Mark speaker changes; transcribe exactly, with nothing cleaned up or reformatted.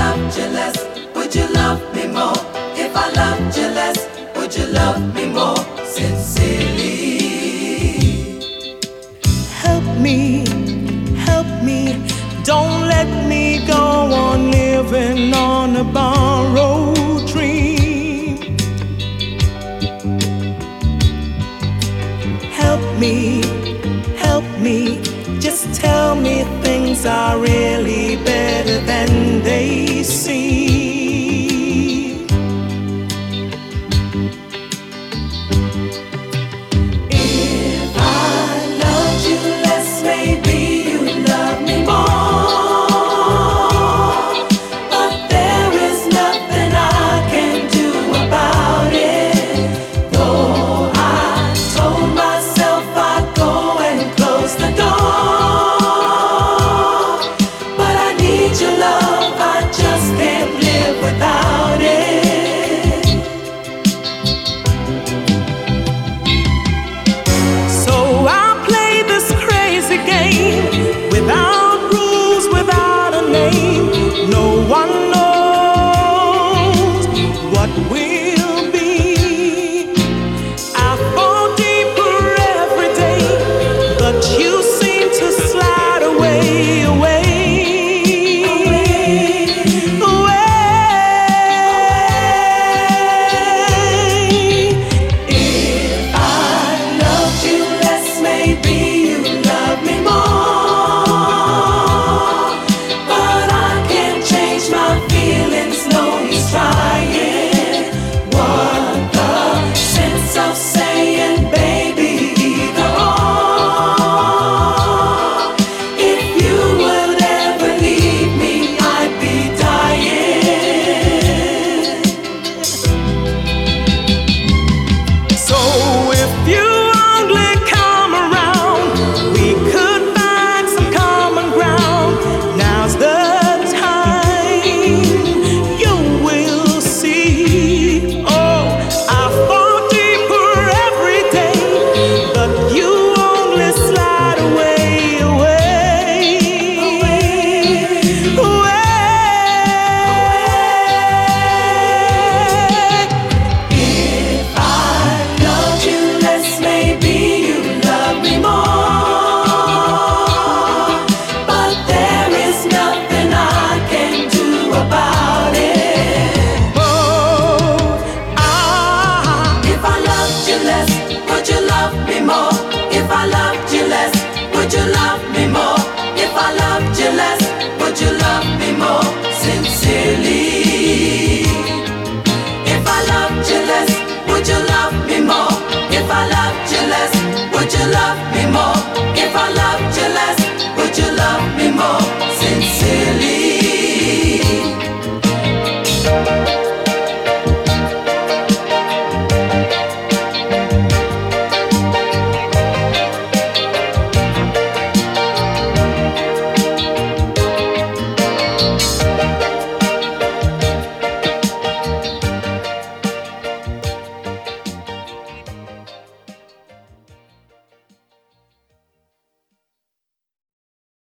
Speaker 1: loved you less, would you love me more? If I loved you less, would you love me more sincerely?
Speaker 2: Help me, help me, don't let me go on living on a borrowed dream. Help me, help me, just tell me things are really better than they seem.
Speaker 1: If I loved you less, maybe you'd love me more. But there is nothing I can do about it. Though I told myself I'd go and close the door, but I need your love, I just can't live without it.
Speaker 2: So I'll play this crazy game without rules, without a name. No one knows